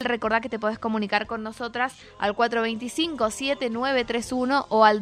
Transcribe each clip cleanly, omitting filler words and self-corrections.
recordá que te podés comunicar con nosotras al 425-7931 o al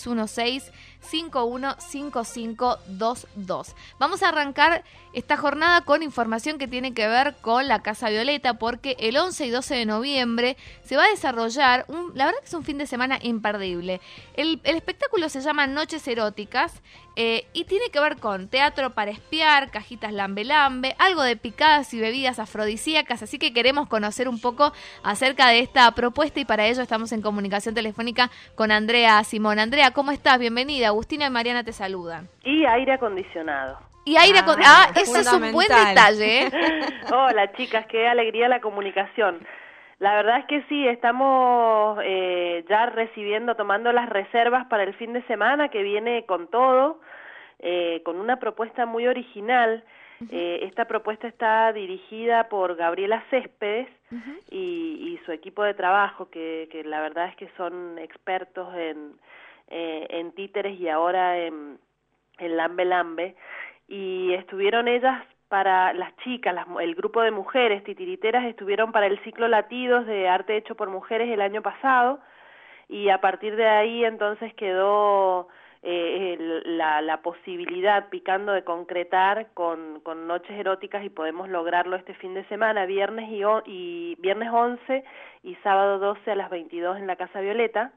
2616-515522. Vamos a arrancar esta jornada con información que tiene que ver con la Casa Violeta, porque el 11 y 12 de noviembre se va a desarrollar, la verdad que es un fin de semana imperdible. El espectáculo se llama Noches Eróticas y tiene que ver con teatro para espiar, cajitas lambe lambe, algo de picadas y bebidas afrodisíacas, así que queremos conocer un poco acerca de esta propuesta y para ello estamos en comunicación telefónica con Andrea Simón. Andrea, ¿cómo estás? Bienvenida. Agustina y Mariana te saludan. Y aire acondicionado. Y aire eso es un buen detalle, ¿eh? Hola chicas, qué alegría la comunicación. La verdad es que sí, estamos ya tomando las reservas para el fin de semana que viene con todo, con una propuesta muy original. Esta propuesta está dirigida por Gabriela Céspedes y su equipo de trabajo, que la verdad es que son expertos en títeres y ahora en lambe lambe. Y estuvieron ellas para las chicas, el grupo de mujeres titiriteras estuvieron para el ciclo Latidos de Arte Hecho por Mujeres el año pasado, y a partir de ahí entonces quedó la posibilidad picando de concretar con Noches Eróticas, y podemos lograrlo este fin de semana, viernes 11 y sábado 12 a las 22 en la Casa Violeta.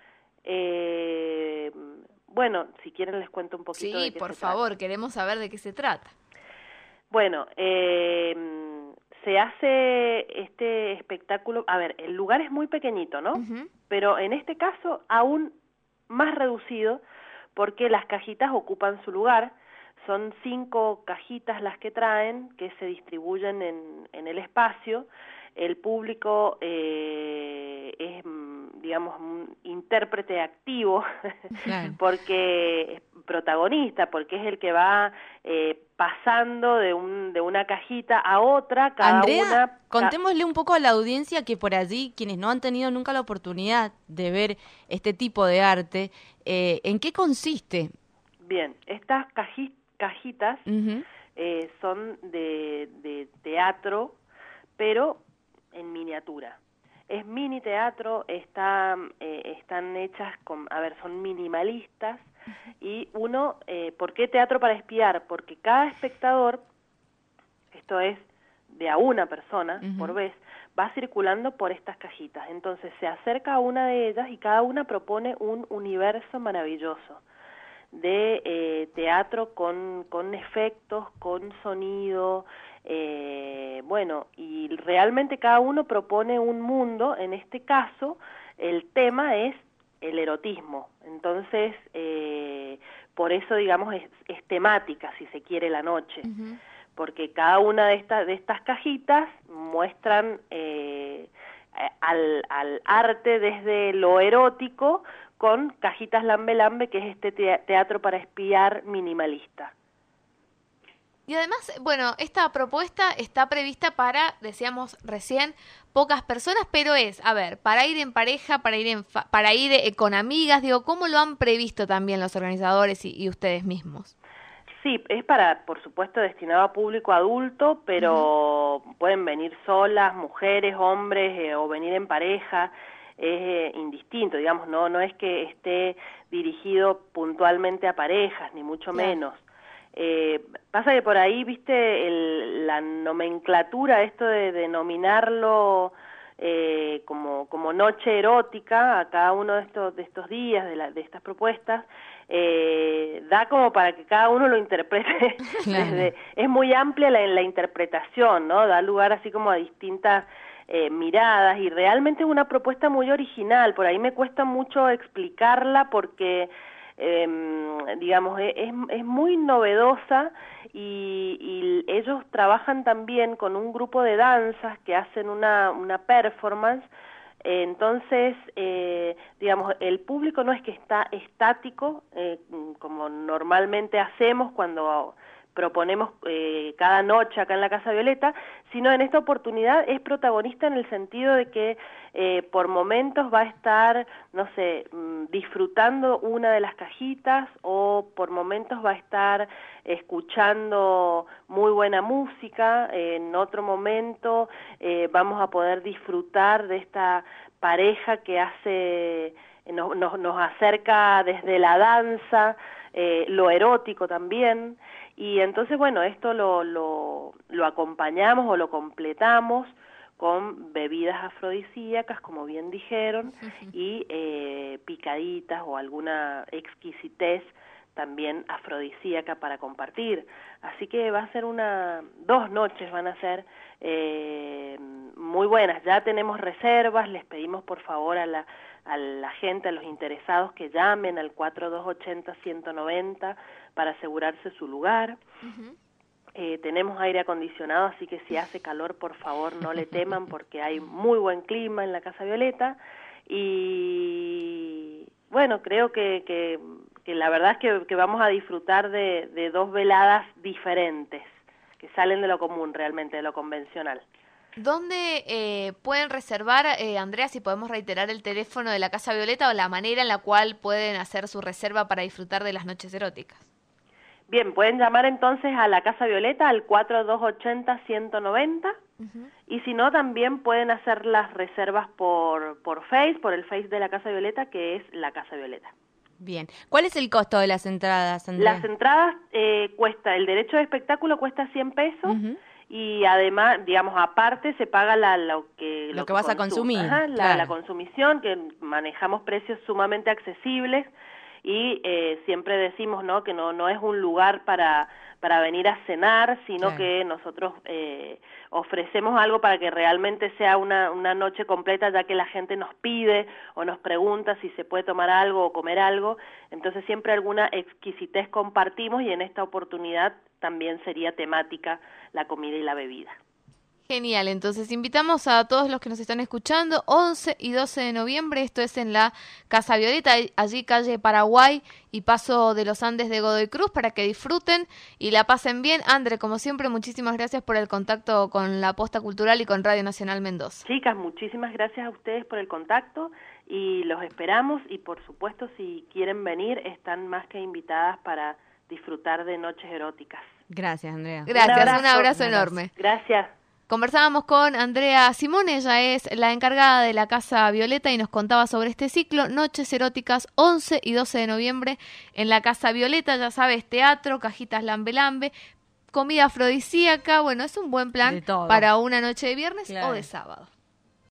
Bueno, si quieren les cuento un poquito de qué se trata. Sí, por favor, queremos saber de qué se trata. Bueno, se hace este espectáculo, a ver, el lugar es muy pequeñito, ¿no? Pero en este caso aún más reducido, porque las cajitas ocupan su lugar. Son 5 cajitas las que traen, que se distribuyen en el espacio. El público es, digamos, un intérprete activo, claro. Porque es protagonista, porque es el que va pasando de una cajita a otra, cada Andrea, una... contémosle un poco a la audiencia que por allí, quienes no han tenido nunca la oportunidad de ver este tipo de arte, ¿en qué consiste? Bien, estas cajitas son de teatro, pero en miniatura. Es mini teatro, están hechas son minimalistas, y ¿por qué teatro para espiar? Porque cada espectador, esto es de a una persona por vez, va circulando por estas cajitas. Entonces se acerca a una de ellas y cada una propone un universo maravilloso de teatro con efectos, con sonido, y realmente cada uno propone un mundo. En este caso el tema es el erotismo, entonces por eso digamos es temática, si se quiere, la noche, porque cada una de estas cajitas muestran al arte desde lo erótico, con cajitas lambe lambe, que es este teatro para espiar minimalista. Y además, bueno, esta propuesta está prevista para, decíamos recién, pocas personas, pero para ir en pareja, para ir con amigas, digo, ¿cómo lo han previsto también los organizadores y ustedes mismos? Sí, es por supuesto, destinado a público adulto, pero pueden venir solas, mujeres, hombres, o venir en pareja. Es indistinto, digamos, no es que esté dirigido puntualmente a parejas, ni mucho menos. Pasa que por ahí, viste, la nomenclatura, esto de denominarlo como noche erótica a cada uno de estos días, de estas propuestas, da como para que cada uno lo interprete. Claro. Es muy amplia la interpretación, ¿no? Da lugar así como a distintas miradas, y realmente es una propuesta muy original. Por ahí me cuesta mucho explicarla porque digamos, es muy novedosa, y ellos trabajan también con un grupo de danzas que hacen una performance. Entonces, digamos, el público no es que está estático, como normalmente hacemos cuando proponemos cada noche acá en la Casa Violeta, sino en esta oportunidad es protagonista en el sentido de que por momentos va a estar, no sé, disfrutando una de las cajitas, o por momentos va a estar escuchando muy buena música, en otro momento vamos a poder disfrutar de esta pareja que hace, nos acerca desde la danza, lo erótico también, y entonces bueno, esto lo acompañamos o lo completamos con bebidas afrodisíacas, como bien dijeron, y picaditas o alguna exquisitez también afrodisíaca para compartir. Así que va a ser 2 noches van a ser muy buenas. Ya tenemos reservas, les pedimos por favor a la gente, a los interesados, que llamen al 4280-190 para asegurarse su lugar. Tenemos aire acondicionado, así que si hace calor, por favor, no le teman, porque hay muy buen clima en la Casa Violeta. Y bueno, creo que la verdad es que vamos a disfrutar de 2 veladas diferentes, que salen de lo común, realmente, de lo convencional. ¿Dónde pueden reservar, Andrea, si podemos reiterar el teléfono de la Casa Violeta o la manera en la cual pueden hacer su reserva para disfrutar de las noches eróticas? Bien, pueden llamar entonces a la Casa Violeta al 4280-190, y si no, también pueden hacer las reservas por el Face de la Casa Violeta, que es la Casa Violeta. Bien. ¿Cuál es el costo de las entradas, Andrea? Las entradas el derecho de espectáculo cuesta 100 pesos, y además, digamos, aparte se paga lo que vas a consumir. Ajá, claro. la consumición, que manejamos precios sumamente accesibles. Y siempre decimos, ¿no?, que no es un lugar para venir a cenar, sino que nosotros ofrecemos algo para que realmente sea una noche completa, ya que la gente nos pide o nos pregunta si se puede tomar algo o comer algo. Entonces siempre alguna exquisitez compartimos, y en esta oportunidad también sería temática la comida y la bebida. Genial, entonces invitamos a todos los que nos están escuchando, 11 y 12 de noviembre, esto es en la Casa Violeta, allí calle Paraguay y Paso de los Andes de Godoy Cruz, para que disfruten y la pasen bien. Andre, como siempre, muchísimas gracias por el contacto con la Posta Cultural y con Radio Nacional Mendoza. Chicas, muchísimas gracias a ustedes por el contacto, y los esperamos, y por supuesto, si quieren venir, están más que invitadas para disfrutar de noches eróticas. Gracias, Andrea. Gracias, un abrazo enorme. Gracias. Conversábamos con Andrea Simone, ella es la encargada de la Casa Violeta y nos contaba sobre este ciclo, Noches Eróticas, 11 y 12 de noviembre en la Casa Violeta. Ya sabes, teatro, cajitas lambe lambe, comida afrodisíaca. Bueno, es un buen plan para una noche de viernes o de sábado.